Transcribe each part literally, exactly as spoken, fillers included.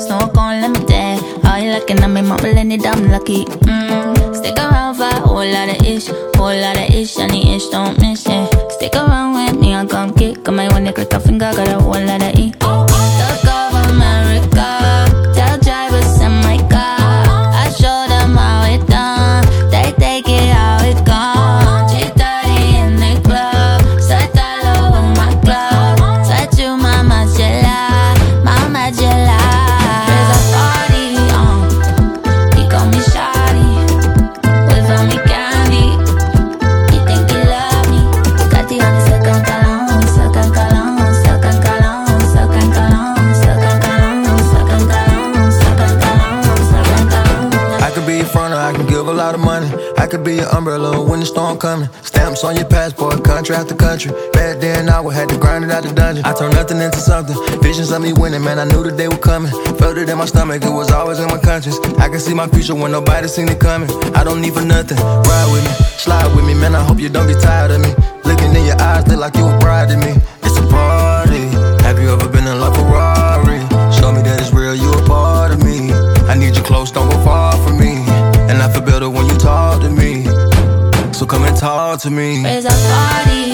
smoke unlimited. How you looking at me, mama, it, I'm lucky. Mm. Stick around for a whole lot of ish, whole lot of ish, and the ish don't miss it. Stick around with me, I come kick. Come I wanna click a finger, got a whole lot of E. Took over America, tell drivers send my car. I show them how it done, they take it how it gone. three thirty in the club, sweat all over my glove. Sweat you, mama, Jella, mama, Jella. There's a party on, he call me Shawty, wave on me candy. You think you love me? Got the honey, second cologne, second cologne, second cologne, second cologne, second cologne, second cologne, second cologne, second cologne. I could be your front or I can give a lot of money. I could be your umbrella when the storm coming. Stamps on your passport, country after country. Back then I would had to grind it out the dungeon. I turned nothing into something. Visions of me winning, man, I knew that they were coming. Felt it in my stomach, it was always in my conscience. I can see my future when nobody seen it coming. I don't need for nothing, ride with me, slide with me, man, I hope you don't get tired of me. Looking in your eyes, look like you a bride to me. It's a party, have you ever been in love Ferrari? Show me that it's real, you a part of me. I need you close, don't go far from me. And I feel better when you talk to me. So come and talk to me. There's a party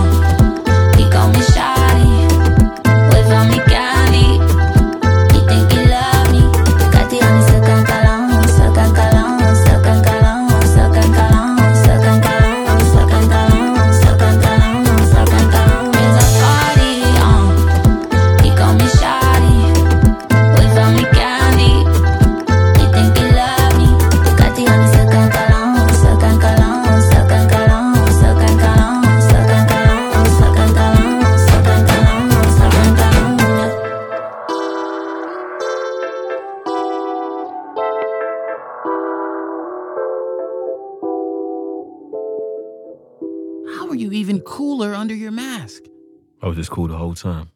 on, he call me Shawty, wave on me candy. You think you love me? Got the honey, second cologne, second cologne, second cologne, second cologne, second cologne, second cologne, second cologne, second cologne. There's a party on, he call me Shawty, wave on me candy. You think you love me? Got the honey, second cologne, second cologne, second cologne, second cologne, second cologne, second cologne, second cologne, second cologne. How are you even cooler under your mask? I was just cool the whole time.